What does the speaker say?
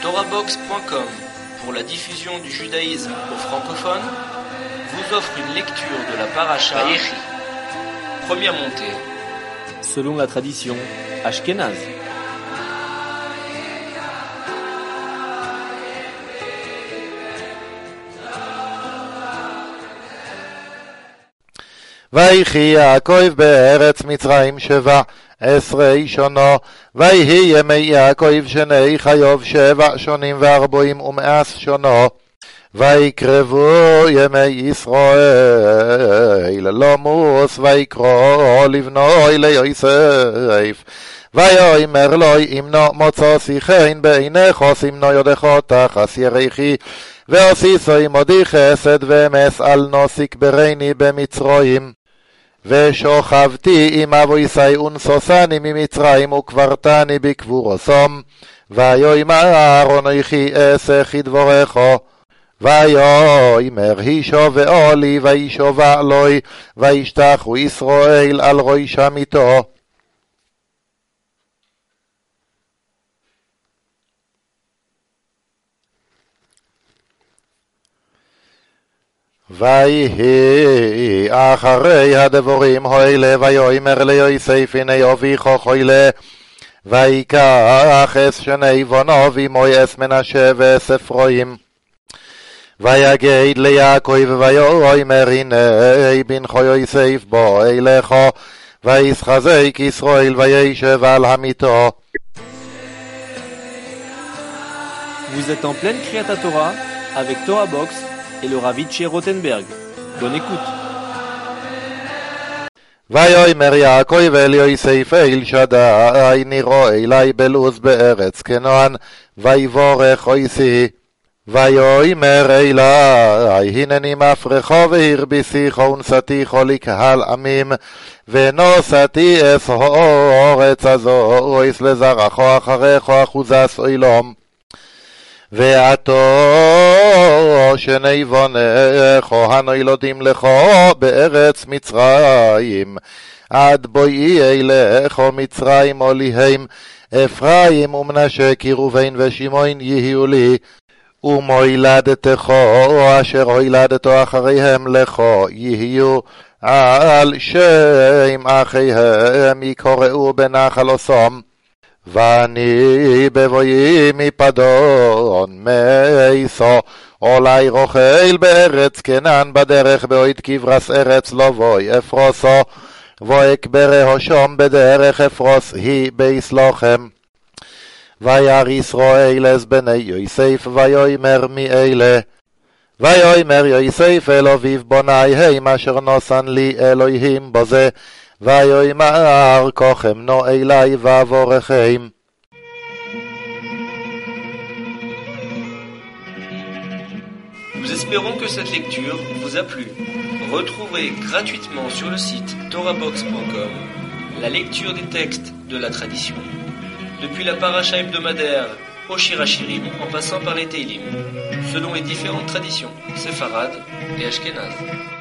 TorahBox.com, pour la diffusion du judaïsme aux francophones, vous offre une lecture de la paracha Vayechi. Première montée. Selon la tradition ashkénaze. ויחי יעקב בארץ מצרים 17 שנה, ויהי ימי יעקב שני חיוב 7 שנים ו40 ומאס שנה. ויקרבו ימי ישראל למוס ויקרא לבנו ליוסף. ויאמר לו אמנו מוצא שיחין בעיניך סימנו ידך תחס ירחי ועשיסו עמדי חסד ואמס אל נוסיק בריני במצרים. ושוכבתי עם אבויסי ונשושני ממצרים וקברתני בקבורוסום. ויאמר אנוכי אעשה כדברך. ויאמר הישובעו לי וישובע לי וישתחו ישראל על ראשם איתו. ויהי אחרי הדבורים האלה ויאמר ליוסף הנה אביך חולה. ויקח שני בניו עמו מנשה ואפרים. ויגד ליעקב ויאמר הנה בנך יוסף בוא אליך. וישחזק ישראל וישב על המיטה. Vous êtes en pleine Kriyat Torah avec TorahBox et le Rav Itcher Rothenberg. Bonne écoute. ויאמר יעקב אל יוסף אל שדי נראה אלי בלוז בארץ כנען ויבורך אויסי. ויאמר אלי הנני מפרחו והרביסיך ונשאתיך לקהל עמים ונושאתי את הארץ הזו לזרעך אחריך אחוזת עולם. ועתו שני בניך הנולדים לך בארץ מצרים עד בואי אליך מצרים עליהם אפרים ומנשה כי ראובן ושמעון יהיו לי. ומולדתך אשר הולדת אחריהם לך יהיו על שם אחיהם יקראו בנחל אסום. ואני בבואי מפדון מייסו עולי רוכל בארץ כנען בדרך באוהד כברס ארץ לא בואי אפרוסו ואקברה שם בדרך אפרוס היא ביסלוחם. וירא ישראל אז בני יוסף ויאמר מי אלה. ויאמר יוסף אל אביו בוני הם אשר נוסן לי אלוהים בזה. ויאמר כוכם נו אלי ואבורכם. Nous espérons que cette lecture vous a plu. Retrouvez gratuitement sur le site TorahBox.com la lecture des textes de la tradition, depuis la paracha hebdomadaire au Shir HaShirim en passant par les Teilim, selon les différentes traditions séfarades et ashkénazes.